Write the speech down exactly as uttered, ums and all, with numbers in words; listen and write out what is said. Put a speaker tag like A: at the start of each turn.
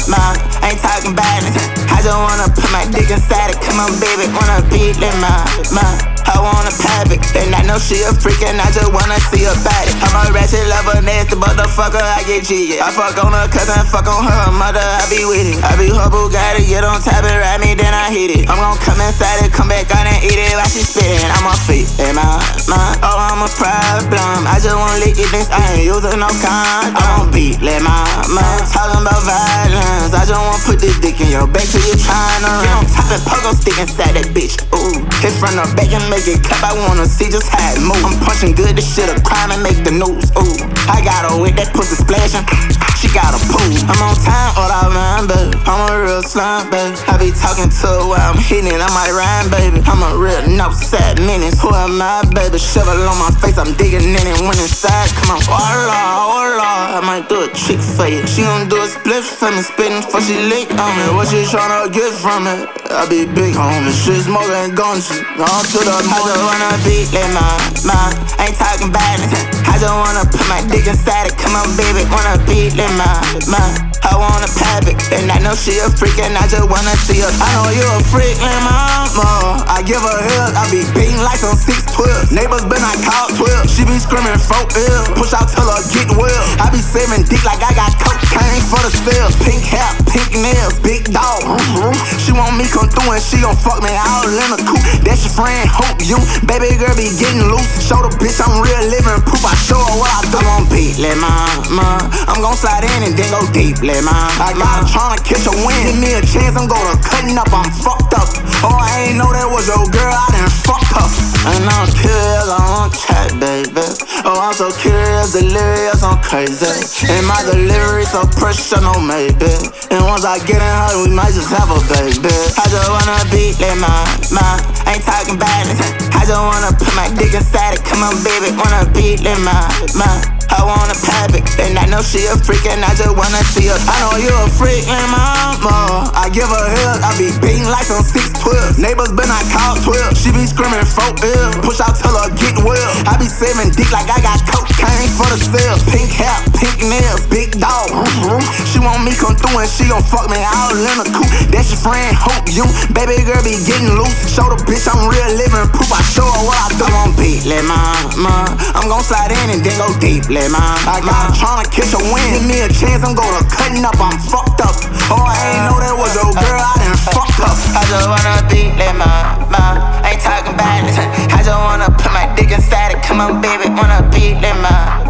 A: mama. Ain't talking badness. I just wanna put my dick inside it. Come on, baby, wanna beat it, mama. I wanna pop it, and I know she a freak, and I just wanna see her body. I'm a ratchet lover, nasty motherfucker, I get G. I fuck on her cousin, fuck on her mother, I be with it. I be her Bugatti, get on top and ride me, then I hit it. I'm gon' come inside it, come back out and eat it while she spittin'. I'm on feet, and my, my, oh, I'm a problem. I just wanna lick it, this, I ain't using no condom. I'm on beat, let my, my, talking about violence. I just wanna put this dick in your back till you tryna run. Get on top and pogo stick inside that bitch, ooh. Hit from the back and make it clap, I wanna see just how it move. I'm punching good, this shit a crime and make the news, ooh. I got her with that pussy splashing, she got a pool. I'm on time, all I remember, I'm a real slime, baby. I be talking to her while I'm hitting it, I might rhyme, baby. I'm a real northside menace, who am I, baby? Shovel on my face, I'm digging in it, went inside, come on. Oh Lord, oh Lord, I might do a trick for you. She gon' do a split for me, spitting before she lick on me. What she tryna get from it? I be big homie, shit smoking guns, all to the I just wanna beat it, ma, ma. Ain't talking badness. I just wanna put my dick inside it. Come on, baby, wanna beat it, ma, ma. I wanna pop it, and I know she a freak, and I just wanna see her. I know you a freak, and mama. I give her hell, I be beating like some six twelve. Neighbors been I call twelve. She be screaming for ill. Push out till her get well. I be saving dick like I got cocaine for the sale. Pink hair, pink nails, big dog. Mm-hmm. She want me come through and she gon' fuck me all in a coupe. That's your friend, hope you. Baby girl be getting loose. Show the bitch I'm real living proof. I show her what I do. I'm on beat, let mama. I'm gon' slide in and then go deep, let mama. I got her tryna catch a win. Give me a chance, I'm gonna cutting up. I'm fucked up. Oh, I ain't know that was your girl. I done fucked up. And I'm curious, I want chat, baby. Oh, I'm so curious, delirious, I'm crazy. And my delivery so pressure, no maybe. And once I get in her, we might just have a baby. I just wanna beat, let mama. Ain't talking badness. I just wanna put my dick inside it. Come on, baby, wanna beat it, ma, ma. I wanna pop it, and I know she a freak, and I just wanna see her. I know you a freak, and mama. I give her hell, I be beating like some six twelve. Neighbors been I call twelve. She be screaming for ill. Push out till her get well. I be saving dick like I got cocaine for the sale. Pink hair, pink nails, big dog. Mm-hmm. She want me come through and she gon' fuck me all in a coupe. That's your friend, hope you. Baby girl be getting loose. Show the bitch I'm real living proof. I show her what I do. I'm on beat, let mama. I'm gon' slide in and then go deep, let mama. I got her tryna catch a win. Give me a chance, I'm gonna cutting up. I'm fucked up. Oh, I ain't know that was your girl. I done fucked up. I just wanna beat, let mama. Ain't talking badness. I just wanna put my dick inside it. Come on, baby, wanna beat, let mama.